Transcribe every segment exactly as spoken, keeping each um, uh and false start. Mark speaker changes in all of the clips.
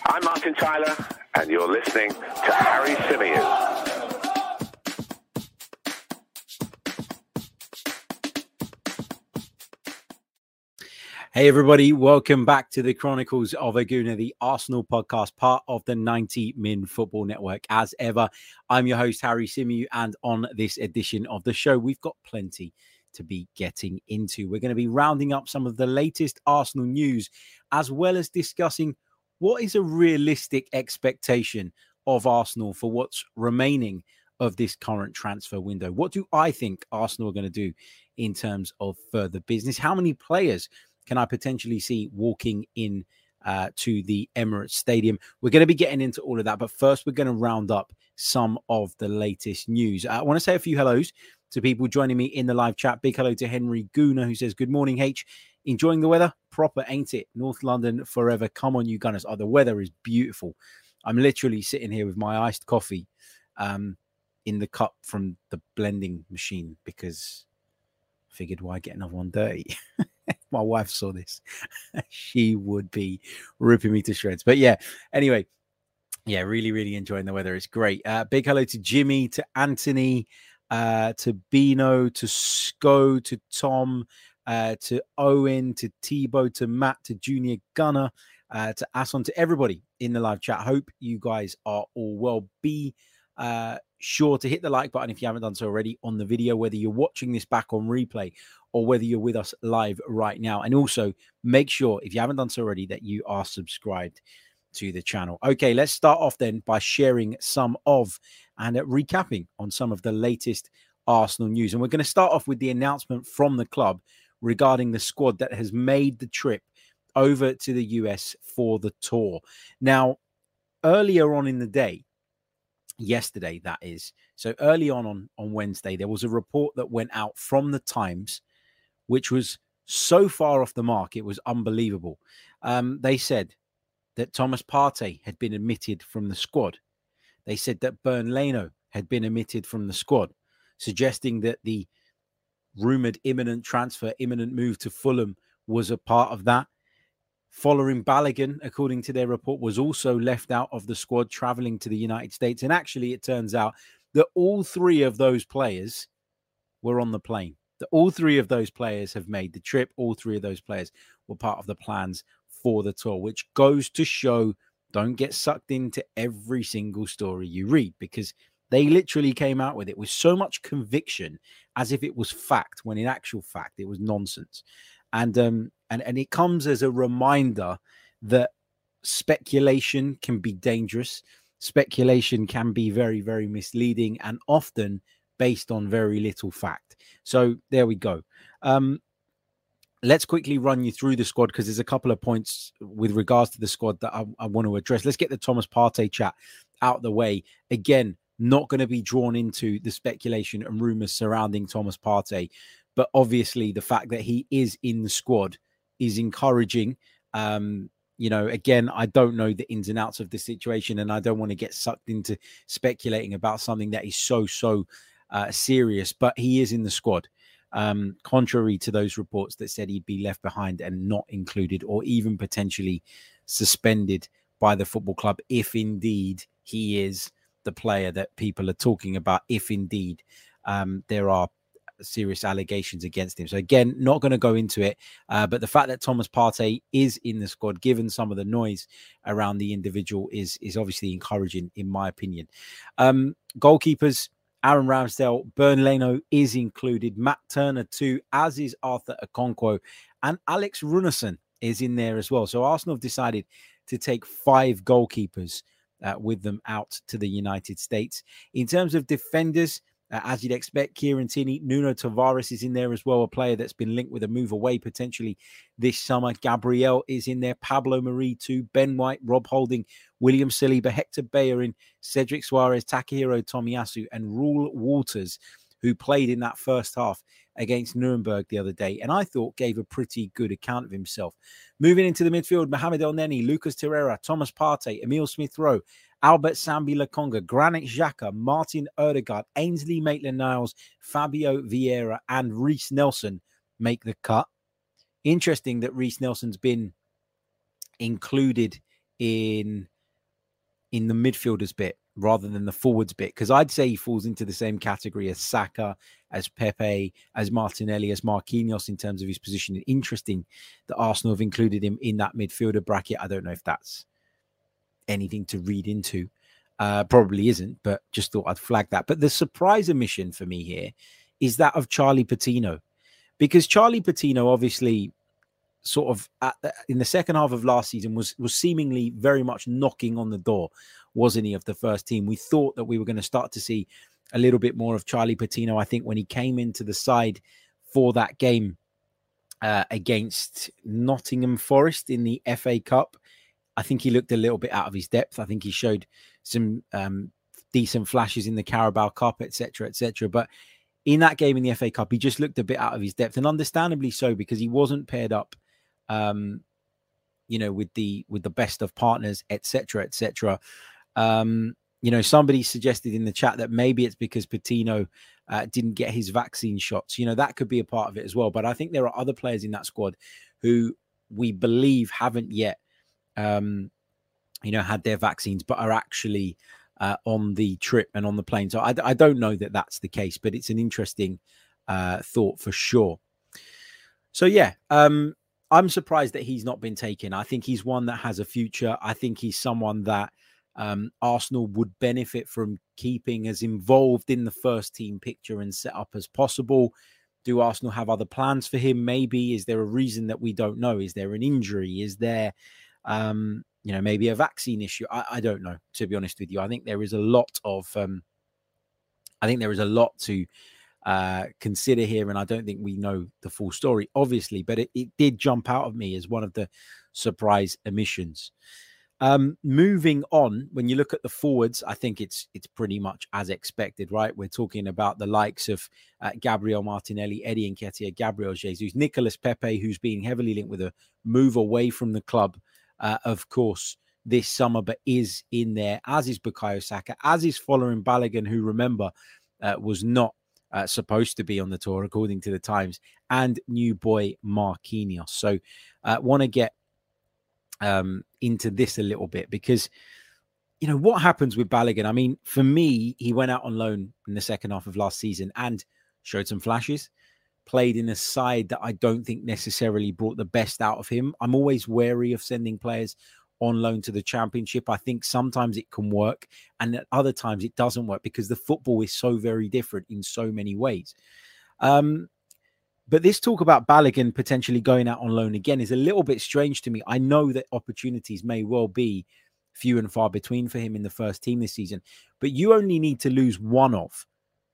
Speaker 1: I'm Martin Tyler, and you're listening to Harry Symeou.
Speaker 2: Hey everybody, welcome back to the Chronicles of a Gooner, the Arsenal podcast, part of the ninety min Football Network. As ever, I'm your host, Harry Symeou, and on this edition of the show, we've got plenty to be getting into. We're going to be rounding up some of the latest Arsenal news, as well as discussing what is a realistic expectation of Arsenal for what's remaining of this current transfer window. What do I think Arsenal are going to do in terms of further business? How many players can I potentially see walking in uh, to the Emirates Stadium? We're going to be getting into all of that, but first we're going to round up some of the latest news. I want to say a few hellos to people joining me in the live chat. Big hello to Henry Gooner, who says, good morning, H. Enjoying the weather? Proper, ain't it? North London forever. Come on, you Gunners. Oh, the weather is beautiful. I'm literally sitting here with my iced coffee um, in the cup from the blending machine because I figured why get another one dirty? My wife saw this, she would be ripping me to shreds. But yeah, anyway, yeah, really, really enjoying the weather. It's great. Uh, big hello to Jimmy, to Anthony, uh, to Bino, to Sko, to Tom, uh, to Owen, to Tebow, to Matt, to Junior Gunner, uh, to Ason, to everybody in the live chat. Hope you guys are all well. Be uh, sure to hit the like button if you haven't done so already on the video, whether you're watching this back on replay or whether you're with us live right now. And also make sure, if you haven't done so already, that you are subscribed to the channel. Okay, let's start off then by sharing some of and uh, recapping on some of the latest Arsenal news. And we're going to start off with the announcement from the club regarding the squad that has made the trip over to the U S for the tour. Now, earlier on in the day, yesterday that is, so early on, on on Wednesday, there was a report that went out from the Times, which was so far off the mark, it was unbelievable. Um, they said that Thomas Partey had been omitted from the squad. They said that Bernd Leno had been omitted from the squad, suggesting that the rumoured imminent transfer, imminent move to Fulham was a part of that. Following Balogun, according to their report, was also left out of the squad, travelling to the United States. And actually, it turns out that all three of those players were on the plane. That all three of those players have made the trip. All three of those players were part of the plans for the tour, which goes to show, don't get sucked into every single story you read, because they literally came out with it with so much conviction as if it was fact, when in actual fact, it was nonsense. And, um, and, and it comes as a reminder that speculation can be dangerous. Speculation can be very, very misleading and often based on very little fact. So there we go. Um, let's quickly run you through the squad, because there's a couple of points with regards to the squad that I, I want to address. Let's get the Thomas Partey chat out of the way. Again, not going to be drawn into the speculation and rumours surrounding Thomas Partey, but obviously the fact that he is in the squad is encouraging. Um, you know, again, I don't know the ins and outs of the situation, and I don't want to get sucked into speculating about something that is so, so uh, serious, but he is in the squad. Um, contrary to those reports that said he'd be left behind and not included, or even potentially suspended by the football club, if indeed he is the player that people are talking about, if indeed um, there are serious allegations against him. So again, not going to go into it, uh, but the fact that Thomas Partey is in the squad, given some of the noise around the individual, is is obviously encouraging, in my opinion. Um, goalkeepers, Aaron Ramsdale, Bernd Leno is included, Matt Turner too, as is Arthur Okonkwo, and Alex Runarsson is in there as well. So Arsenal have decided to take five goalkeepers uh, with them out to the United States. In terms of defenders, Uh, as you'd expect, Kieran Tierney, Nuno Tavares is in there as well, a player that's been linked with a move away potentially this summer. Gabriel is in there, Pablo Marie too, Ben White, Rob Holding, William Saliba, Hector Bellerin, Cedric Suarez, Takahiro Tomiyasu, and Rule Walters, who played in that first half against Nuremberg the other day, and I thought gave a pretty good account of himself. Moving into the midfield, Mohamed Elneny, Lucas Torreira, Thomas Partey, Emil Smith-Rowe, Albert Sambi Lokonga, Granit Xhaka, Martin Odegaard, Ainsley Maitland-Niles, Fabio Vieira, and Reiss Nelson make the cut. Interesting that Reiss Nelson's been included in in the midfielders bit rather than the forwards bit, because I'd say he falls into the same category as Saka, as Pepe, as Martinelli, as Marquinhos in terms of his position. Interesting that Arsenal have included him in that midfielder bracket. I don't know if that's anything to read into. Uh, probably isn't, but just thought I'd flag that. But the surprise omission for me here is that of Charlie Patino, because Charlie Patino obviously sort of at the, in the second half of last season was was seemingly very much knocking on the door, wasn't he, of the first team. We thought that we were going to start to see a little bit more of Charlie Patino. I think when he came into the side for that game uh, against Nottingham Forest in the F A Cup, I think he looked a little bit out of his depth. I think he showed some um, decent flashes in the Carabao Cup, et cetera, et cetera. But in that game in the F A Cup, he just looked a bit out of his depth, and understandably so, because he wasn't paired up Um, you know, with the with the best of partners, et cetera, et cetera. Um, you know, somebody suggested in the chat that maybe it's because Patino uh, didn't get his vaccine shots. You know, that could be a part of it as well. But I think there are other players in that squad who we believe haven't yet, um, you know, had their vaccines, but are actually uh, on the trip and on the plane. So I, I don't know that that's the case, but it's an interesting uh, thought for sure. So, yeah, um, I'm surprised that he's not been taken. I think he's one that has a future. I think he's someone that um, Arsenal would benefit from keeping as involved in the first team picture and set up as possible. Do Arsenal have other plans for him? Maybe. Is there a reason that we don't know? Is there an injury? Is there, um, you know, maybe a vaccine issue? I, I don't know, to be honest with you. I think there is a lot of, um, I think there is a lot to Uh, consider here, and I don't think we know the full story, obviously, but it, it did jump out of me as one of the surprise omissions. Um, moving on, when you look at the forwards, I think it's it's pretty much as expected, right? We're talking about the likes of uh, Gabriel Martinelli, Eddie Nketiah, Gabriel Jesus, Nicolas Pepe, who's being heavily linked with a move away from the club, uh, of course, this summer, but is in there, as is Bukayo Saka, as is Folarin Balogun, who, remember, uh, was not Uh, supposed to be on the tour, according to the Times, and new boy Marquinhos. So uh, want to get um, into this a little bit because, you know, what happens with Balogun? I mean, for me, he went out on loan in the second half of last season and showed some flashes, played in a side that I don't think necessarily brought the best out of him. I'm always wary of sending players on loan to the Championship. I think sometimes it can work and at other times it doesn't work because the football is so very different in so many ways. Um, but this talk about Balogun potentially going out on loan again is a little bit strange to me. I know that opportunities may well be few and far between for him in the first team this season, but you only need to lose one of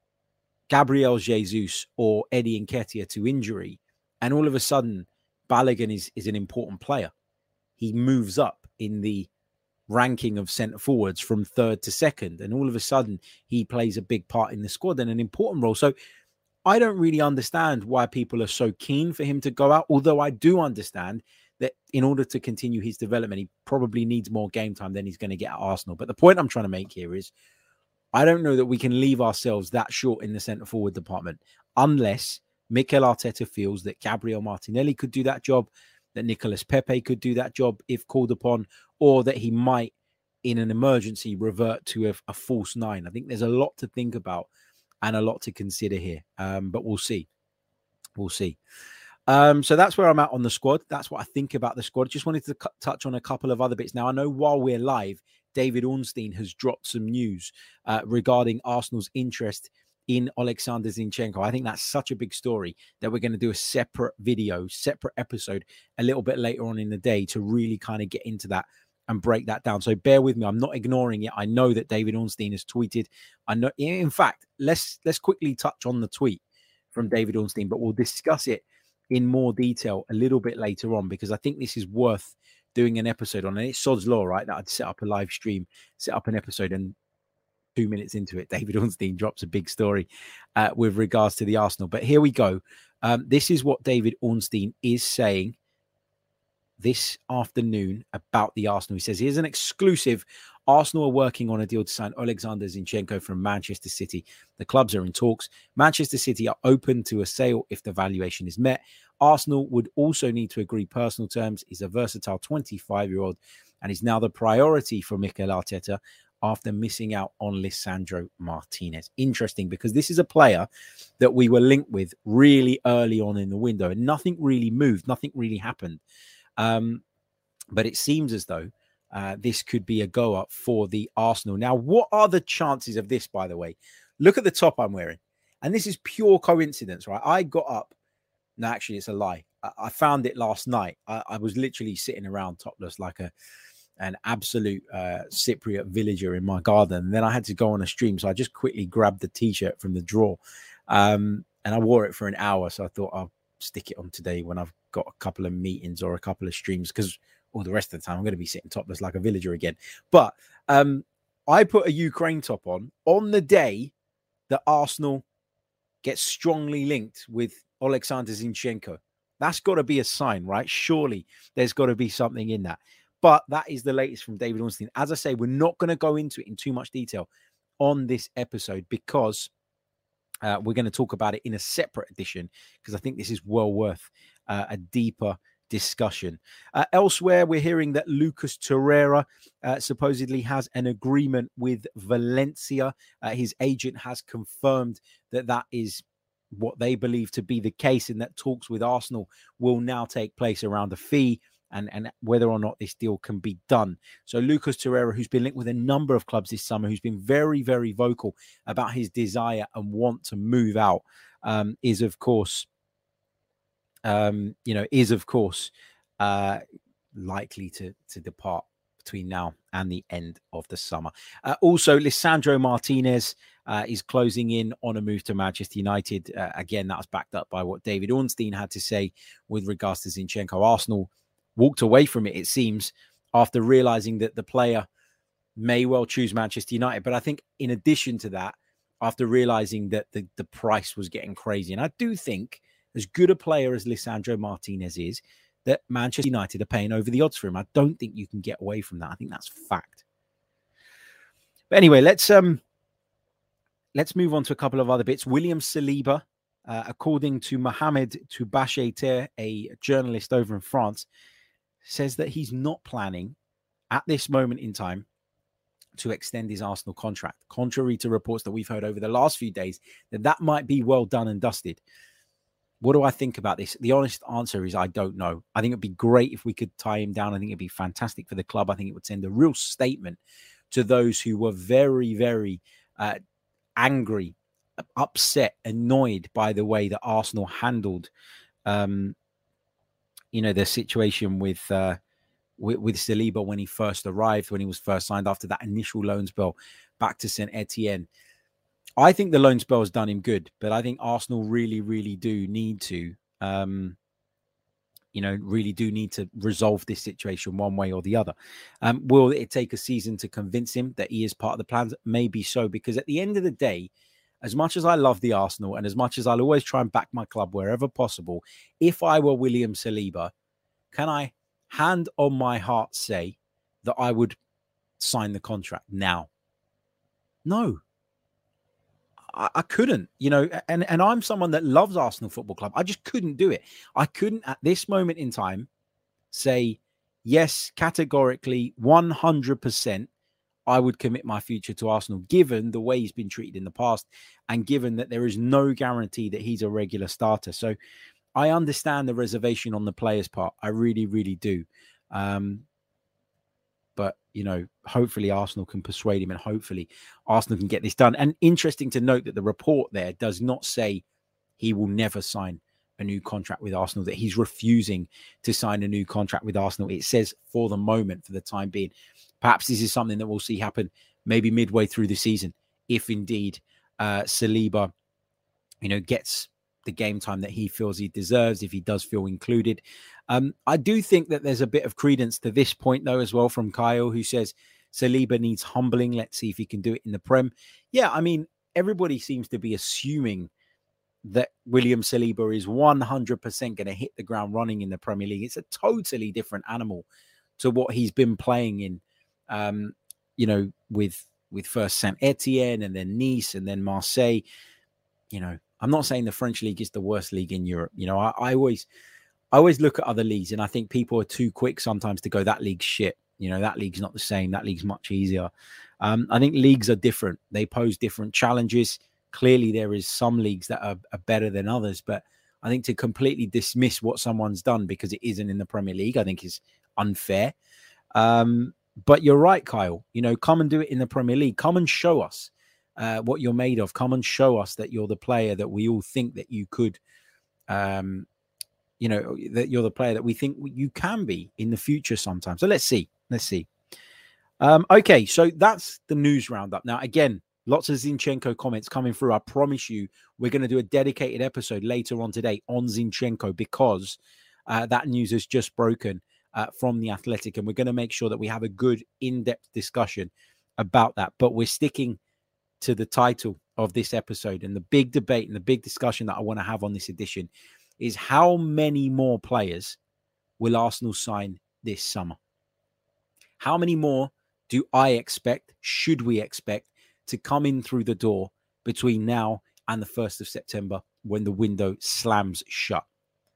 Speaker 2: Gabriel Jesus or Eddie Nketiah to injury, and all of a sudden Balogun is, is an important player. He moves up in the ranking of centre forwards from third to second. And all of a sudden, he plays a big part in the squad and an important role. So I don't really understand why people are so keen for him to go out. Although I do understand that in order to continue his development, he probably needs more game time than he's going to get at Arsenal. But the point I'm trying to make here is I don't know that we can leave ourselves that short in the centre forward department unless Mikel Arteta feels that Gabriel Martinelli could do that job, that Nicolas Pepe could do that job if called upon, or that he might, in an emergency, revert to a, a false nine. I think there's a lot to think about and a lot to consider here, um, but we'll see. We'll see. Um, so that's where I'm at on the squad. That's what I think about the squad. Just wanted to c- touch on a couple of other bits. Now, I know while we're live, David Ornstein has dropped some news uh, regarding Arsenal's interest in Alexander Zinchenko. I think that's such a big story that we're going to do a separate video, separate episode a little bit later on in the day to really kind of get into that and break that down. So bear with me. I'm not ignoring it. I know that David Ornstein has tweeted. I know, in fact, let's let's quickly touch on the tweet from David Ornstein, but we'll discuss it in more detail a little bit later on because I think this is worth doing an episode on. And it's Sod's Law, right? That I'd set up a live stream, set up an episode, and two minutes into it, David Ornstein drops a big story uh, with regards to the Arsenal. But here we go. Um, this is what David Ornstein is saying this afternoon about the Arsenal. He says, here's an exclusive. Arsenal are working on a deal to sign Alexander Zinchenko from Manchester City. The clubs are in talks. Manchester City are open to a sale if the valuation is met. Arsenal would also need to agree personal terms. He's a versatile twenty-five-year-old and is now the priority for Mikel Arteta after missing out on Lisandro Martinez. Interesting, because this is a player that we were linked with really early on in the window, and nothing really moved, nothing really happened. Um, but it seems as though uh, this could be a go-up for the Arsenal. Now, what are the chances of this, by the way? Look at the top I'm wearing. And this is pure coincidence, right? I got up. No, actually, it's a lie. I, I found it last night. I, I was literally sitting around topless like a an absolute uh, Cypriot villager in my garden. And then I had to go on a stream. So I just quickly grabbed the t-shirt from the drawer. Um, and I wore it for an hour. So I thought I'll stick it on today when I've got a couple of meetings or a couple of streams, because all the rest of the time I'm going to be sitting topless like a villager again. But um, I put a Ukraine top on on the day that Arsenal gets strongly linked with Alexander Zinchenko. That's got to be a sign, right? Surely there's got to be something in that. But that is the latest from David Ornstein. As I say, we're not going to go into it in too much detail on this episode, because uh, we're going to talk about it in a separate edition, because I think this is well worth uh, a deeper discussion. Uh, elsewhere, we're hearing that Lucas Torreira uh, supposedly has an agreement with Valencia. Uh, his agent has confirmed that that is what they believe to be the case, and that talks with Arsenal will now take place around a fee and, and whether or not this deal can be done. So Lucas Torreira, who's been linked with a number of clubs this summer, who's been very, very vocal about his desire and want to move out, um, is of course, um, you know, is of course uh, likely to, to depart between now and the end of the summer. Uh, also, Lisandro Martinez uh, is closing in on a move to Manchester United. Uh, again, that was backed up by what David Ornstein had to say with regards to Zinchenko. Arsenal walked away from it, it seems, after realizing that the player may well choose Manchester United. But I think in addition to that, after realizing that the, the price was getting crazy, and I do think as good a player as Lisandro Martinez is, that Manchester United are paying over the odds for him. I don't think you can get away from that. I think that's fact. But anyway, let's um let's move on to a couple of other bits. William Saliba, uh, according to Mohamed Toubacheter, a journalist over in France, says that he's not planning at this moment in time to extend his Arsenal contract, contrary to reports that we've heard over the last few days that that might be well done and dusted. What do I think about this? The honest answer is I don't know. I think it'd be great if we could tie him down. I think it'd be fantastic for the club. I think it would send a real statement to those who were very, very uh, angry, upset, annoyed by the way that Arsenal handled, um, you know, the situation with, uh, with with Saliba when he first arrived, when he was first signed after that initial loan spell back to Saint Etienne. I think the loan spell has done him good, but I think Arsenal really, really do need to, um, you know, really do need to resolve this situation one way or the other. Um, will it take a season to convince him that he is part of the plans? Maybe so, because at the end of the day, as much as I love the Arsenal and as much as I'll always try and back my club wherever possible, if I were William Saliba, can I hand on my heart say that I would sign the contract now? No. I couldn't, you know, and, and I'm someone that loves Arsenal Football Club. I just couldn't do it. I couldn't at this moment in time say, yes, categorically, one hundred percent, I would commit my future to Arsenal, given the way he's been treated in the past and given that there is no guarantee that he's a regular starter. So I understand the reservation on the player's part. I really, really do. Um, But, you know, hopefully Arsenal can persuade him and hopefully Arsenal can get this done. And interesting to note that the report there does not say he will never sign a new contract with Arsenal, that he's refusing to sign a new contract with Arsenal. It says for the moment, for the time being. Perhaps this is something that we'll see happen maybe midway through the season, if indeed uh, Saliba, you know, gets the game time that he feels he deserves, if he does feel included. Um, I do think that there's a bit of credence to this point, though, as well, from Kyle, who says Saliba needs humbling. Let's see if he can do it in the Prem. Yeah, I mean, everybody seems to be assuming that William Saliba is one hundred percent going to hit the ground running in the Premier League. It's a totally different animal to what he's been playing in, um, you know, with, with first Saint Etienne and then Nice and then Marseille. You know, I'm not saying the French league is the worst league in Europe. You know, I, I always, I always look at other leagues and I think people are too quick sometimes to go, that league's shit. You know, that league's not the same. That league's much easier. Um, I think leagues are different. They pose different challenges. Clearly, there is some leagues that are, are better than others, but I think to completely dismiss what someone's done because it isn't in the Premier League, I think is unfair. Um, but you're right, Kyle. You know, come and do it in the Premier League. Come and show us uh, what you're made of. Come and show us that you're the player that we all think that you could, um, you know, that you're the player that we think you can be in the future sometime. So let's see. Let's see. Um, okay, so that's the news roundup. Now, again, lots of Zinchenko comments coming through. I promise you, we're going to do a dedicated episode later on today on Zinchenko because uh, that news has just broken uh, from The Athletic, and we're going to make sure that we have a good in-depth discussion about that. But we're sticking to the title of this episode, and the big debate and the big discussion that I want to have on this edition is how many more players will Arsenal sign this summer? How many more do I expect, should we expect, to come in through the door between now and the first of September when the window slams shut?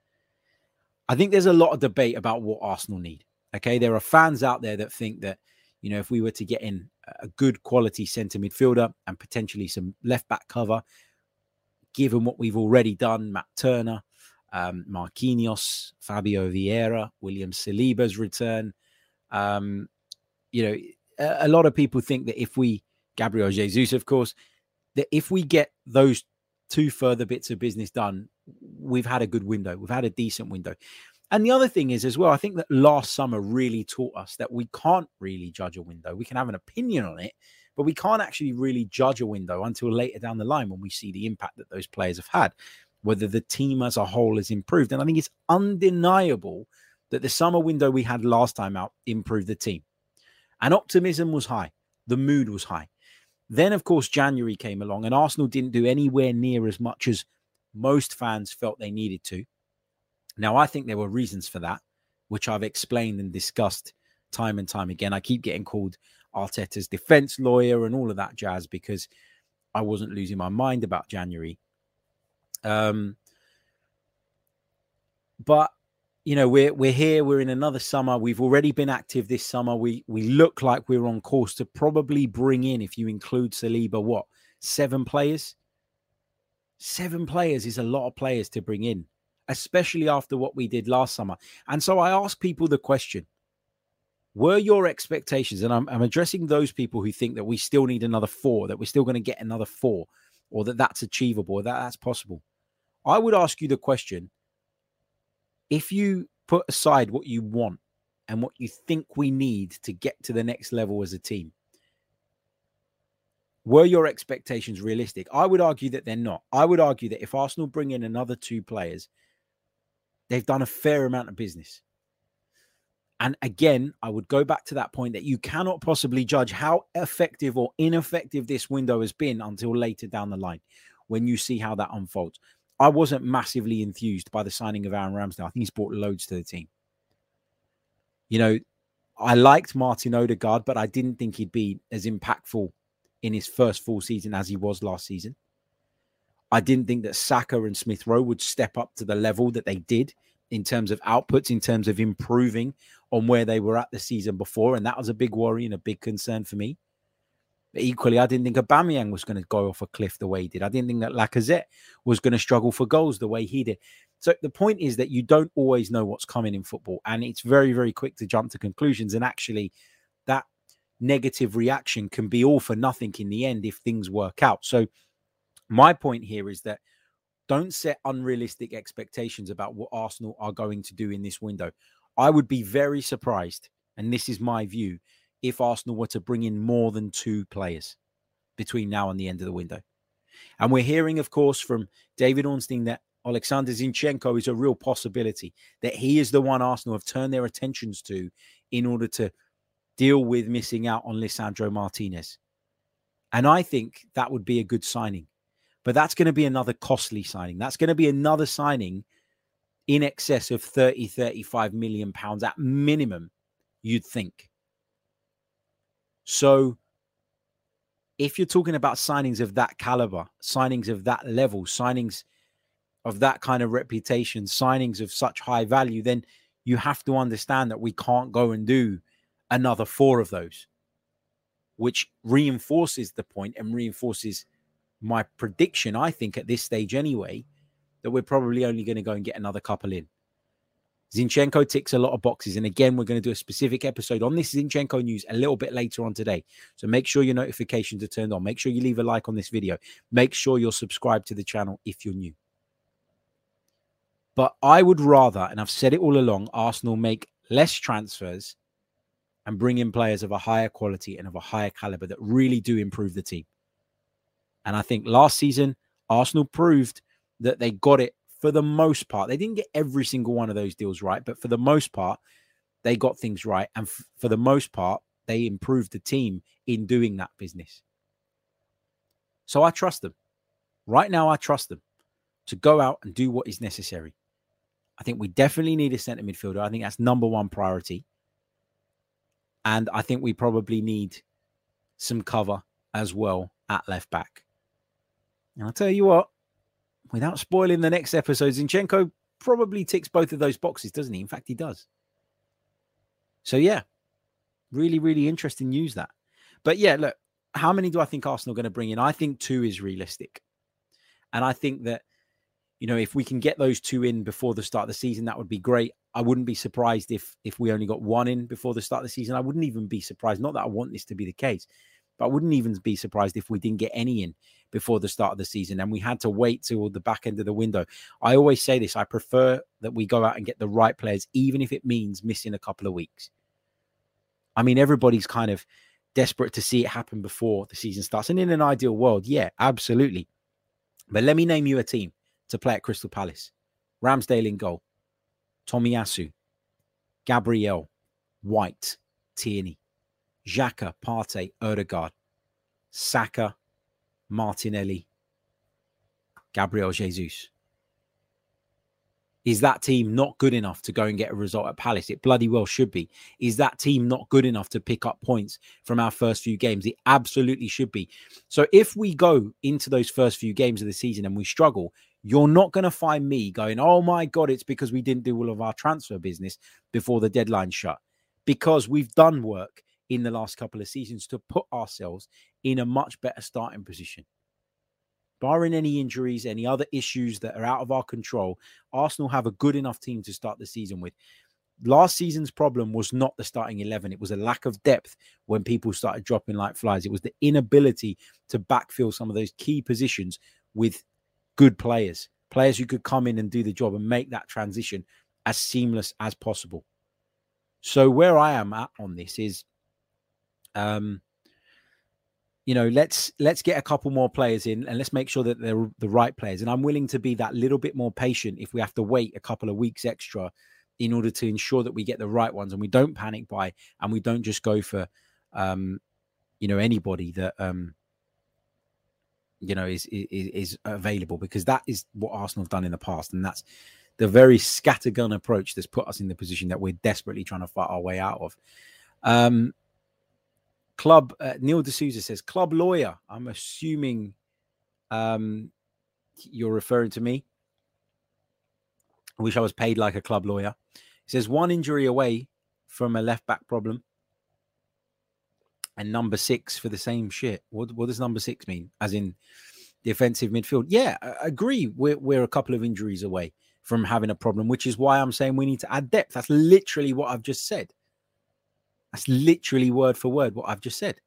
Speaker 2: I think there's a lot of debate about what Arsenal need. Okay, there are fans out there that think that, you know, if we were to get in a good quality centre midfielder and potentially some left back cover, given what we've already done, Matt Turner, um, Marquinhos, Fabio Vieira, William Saliba's return, um, you know, a, a lot of people think that if we, Gabriel Jesus, of course, that if we get those two further bits of business done, we've had a good window. We've had a decent window. And the other thing is as well, I think that last summer really taught us that we can't really judge a window. We can have an opinion on it, but we can't actually really judge a window until later down the line when we see the impact that those players have had, whether the team as a whole has improved. And I think it's undeniable that the summer window we had last time out improved the team. And optimism was high. The mood was high. Then, of course, January came along and Arsenal didn't do anywhere near as much as most fans felt they needed to. Now, I think there were reasons for that, which I've explained and discussed time and time again. I keep getting called Arteta's defense lawyer and all of that jazz because I wasn't losing my mind about January. Um, but, you know, we're we're here. We're in another summer. We've already been active this summer. We we look like we're on course to probably bring in, if you include Saliba, what, seven players? Seven players is a lot of players to bring in, especially after what we did last summer. And so I ask people the question, were your expectations, and I'm, I'm addressing those people who think that we still need another four, that we're still going to get another four, or that that's achievable, or that that's possible. I would ask you the question, if you put aside what you want and what you think we need to get to the next level as a team, were your expectations realistic? I would argue that they're not. I would argue that if Arsenal bring in another two players, they've done a fair amount of business. And again, I would go back to that point that you cannot possibly judge how effective or ineffective this window has been until later down the line when you see how that unfolds. I wasn't massively enthused by the signing of Aaron Ramsdale. I think he's brought loads to the team. You know, I liked Martin Odegaard, but I didn't think he'd be as impactful in his first full season as he was last season. I didn't think that Saka and Smith Rowe would step up to the level that they did in terms of outputs, in terms of improving on where they were at the season before. And that was a big worry and a big concern for me. But equally, I didn't think Aubameyang was going to go off a cliff the way he did. I didn't think that Lacazette was going to struggle for goals the way he did. So the point is that you don't always know what's coming in football. And it's very, very quick to jump to conclusions. And actually, that negative reaction can be all for nothing in the end if things work out. So my point here is that don't set unrealistic expectations about what Arsenal are going to do in this window. I would be very surprised, and this is my view, if Arsenal were to bring in more than two players between now and the end of the window. And we're hearing, of course, from David Ornstein that Alexander Zinchenko is a real possibility, that he is the one Arsenal have turned their attentions to in order to deal with missing out on Lisandro Martinez. And I think that would be a good signing. But that's going to be another costly signing. That's going to be another signing in excess of thirty, thirty-five million pounds at minimum, you'd think. So if you're talking about signings of that caliber, signings of that level, signings of that kind of reputation, signings of such high value, then you have to understand that we can't go and do another four of those, which reinforces the point and reinforces my prediction, I think, at this stage anyway, that we're probably only going to go and get another couple in. Zinchenko ticks a lot of boxes. And again, we're going to do a specific episode on this Zinchenko news a little bit later on today. So make sure your notifications are turned on. Make sure you leave a like on this video. Make sure you're subscribed to the channel if you're new. But I would rather, and I've said it all along, Arsenal make less transfers and bring in players of a higher quality and of a higher caliber that really do improve the team. And I think last season, Arsenal proved that they got it for the most part. They didn't get every single one of those deals right, but for the most part, they got things right. And f- for the most part, they improved the team in doing that business. So I trust them. Right now, I trust them to go out and do what is necessary. I think we definitely need a centre midfielder. I think that's number one priority. And I think we probably need some cover as well at left back. And I'll tell you what, without spoiling the next episode, Zinchenko probably ticks both of those boxes, doesn't he? In fact, he does. So, yeah, really, really interesting news that. But, yeah, look, how many do I think Arsenal are going to bring in? I think two is realistic. And I think that, you know, if we can get those two in before the start of the season, that would be great. I wouldn't be surprised if if we only got one in before the start of the season. I wouldn't even be surprised. Not that I want this to be the case, but I wouldn't even be surprised if we didn't get any in before the start of the season and we had to wait till the back end of the window. I always say this. I prefer that we go out and get the right players, even if it means missing a couple of weeks. I mean, everybody's kind of desperate to see it happen before the season starts. And in an ideal world, yeah, absolutely. But let me name you a team to play at Crystal Palace. Ramsdale in goal. Tomiyasu. Gabriel. White. Tierney. Xhaka, Partey, Odegaard. Saka. Martinelli. Gabriel Jesus. Is that team not good enough to go and get a result at Palace? It bloody well should be. Is that team not good enough to pick up points from our first few games? It absolutely should be. So if we go into those first few games of the season and we struggle, you're not going to find me going, oh my God, it's because we didn't do all of our transfer business before the deadline shut. Because we've done work in the last couple of seasons to put ourselves in a much better starting position. Barring any injuries, any other issues that are out of our control, Arsenal have a good enough team to start the season with. Last season's problem was not the starting eleven. It was a lack of depth when people started dropping like flies. It was the inability to backfill some of those key positions with good players, players who could come in and do the job and make that transition as seamless as possible. So where I am at on this is, um, you know, let's let's get a couple more players in and let's make sure that they're the right players. And I'm willing to be that little bit more patient if we have to wait a couple of weeks extra in order to ensure that we get the right ones and we don't panic buy and we don't just go for, um, you know, anybody that, um, you know, is, is is available, because that is what Arsenal have done in the past. And that's the very scattergun approach that's put us in the position that we're desperately trying to fight our way out of. Um, Club, uh, Neil D'Souza says, club lawyer. I'm assuming um, you're referring to me. I wish I was paid like a club lawyer. He says, one injury away from a left-back problem. And number six for the same shit. What, what does number six mean? As in defensive midfield? Yeah, I agree. We're, we're a couple of injuries away from having a problem, which is why I'm saying we need to add depth. That's literally what I've just said. That's literally word for word what I've just said.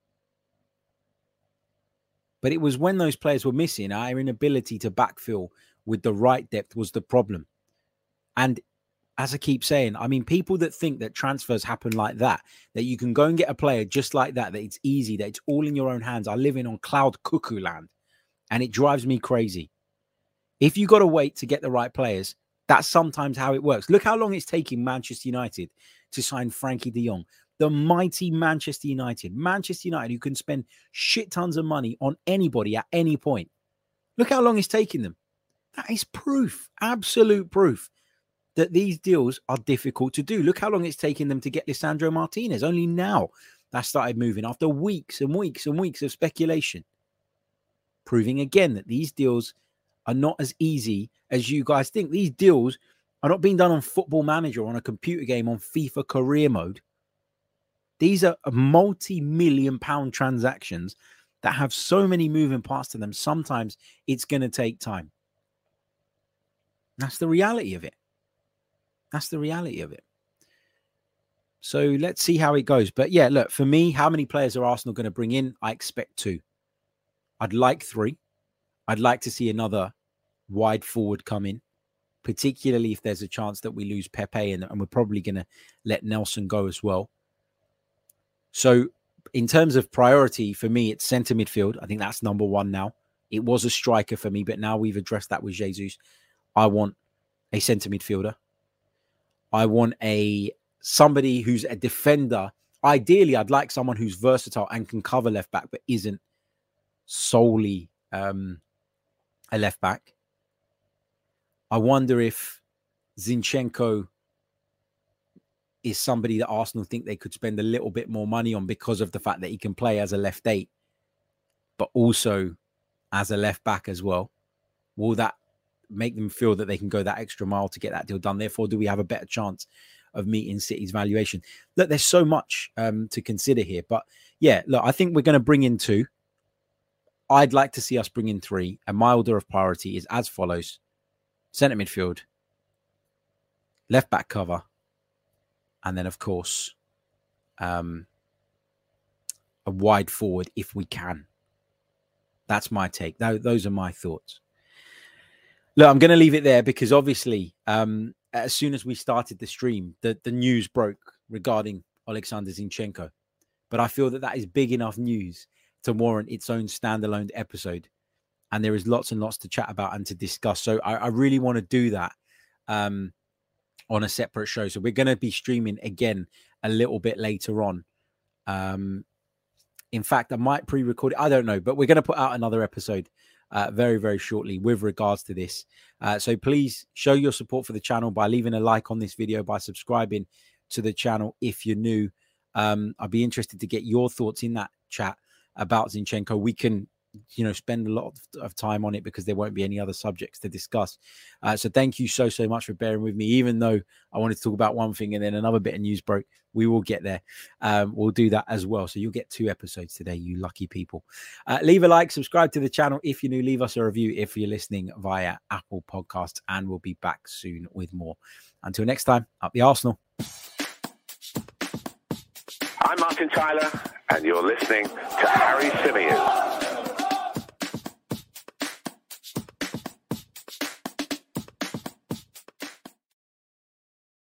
Speaker 2: But it was when those players were missing, our inability to backfill with the right depth was the problem. And as I keep saying, I mean, people that think that transfers happen like that, that you can go and get a player just like that, that it's easy, that it's all in your own hands, are living on cloud cuckoo land. And it drives me crazy. If you got to wait to get the right players, that's sometimes how it works. Look how long it's taking Manchester United to sign Frankie de Jong. The mighty Manchester United. Manchester United, who can spend shit tons of money on anybody at any point. Look how long it's taking them. That is proof, absolute proof, that these deals are difficult to do. Look how long it's taken them to get Lisandro Martinez. Only now that started moving after weeks and weeks and weeks of speculation. Proving again that these deals are not as easy as you guys think. These deals are not being done on Football Manager or on a computer game on FIFA career mode. These are multi-million pound transactions that have so many moving parts to them. Sometimes it's going to take time. That's the reality of it. That's the reality of it. So let's see how it goes. But yeah, look, for me, how many players are Arsenal going to bring in? I expect two. I'd like three. I'd like to see another wide forward come in, particularly if there's a chance that we lose Pepe, and, and we're probably going to let Nelson go as well. So in terms of priority, for me, it's centre midfield. I think that's number one now. It was a striker for me, but now we've addressed that with Jesus. I want a centre midfielder. I want a somebody who's a defender. Ideally, I'd like someone who's versatile and can cover left back, but isn't solely um, a left back. I wonder if Zinchenko is somebody that Arsenal think they could spend a little bit more money on because of the fact that he can play as a left eight, but also as a left back as well. Will that make them feel that they can go that extra mile to get that deal done? Therefore, do we have a better chance of meeting City's valuation? Look, there's so much um, to consider here. But yeah, look, I think we're going to bring in two. I'd like to see us bring in three. And my order of priority is as follows. Centre midfield, left back cover, and then, of course, um, a wide forward if we can. That's my take. Now, those are my thoughts. Look, I'm going to leave it there because obviously, um, as soon as we started the stream, the, the news broke regarding Alexander Zinchenko. But I feel that that is big enough news to warrant its own standalone episode. And there is lots and lots to chat about and to discuss. So I, I really want to do that um, on a separate show. So we're going to be streaming again a little bit later on. Um, in fact, I might pre-record it. I don't know. But we're going to put out another episode uh, very, very shortly with regards to this. Uh, so please show your support for the channel by leaving a like on this video, by subscribing to the channel if you're new. Um, I'd be interested to get your thoughts in that chat about Zinchenko. We can, you know, spend a lot of, of time on it because there won't be any other subjects to discuss. Uh, so thank you so, so much for bearing with me, even though I wanted to talk about one thing and then another bit of news broke. We will get there. Um, we'll do that as well. So you'll get two episodes today, you lucky people. Uh, leave a like, subscribe to the channel if you're new, leave us a review if you're listening via Apple Podcasts, and we'll be back soon with more. Until next time, up the Arsenal.
Speaker 1: I'm Martin Tyler, and you're listening to Harry Symeou.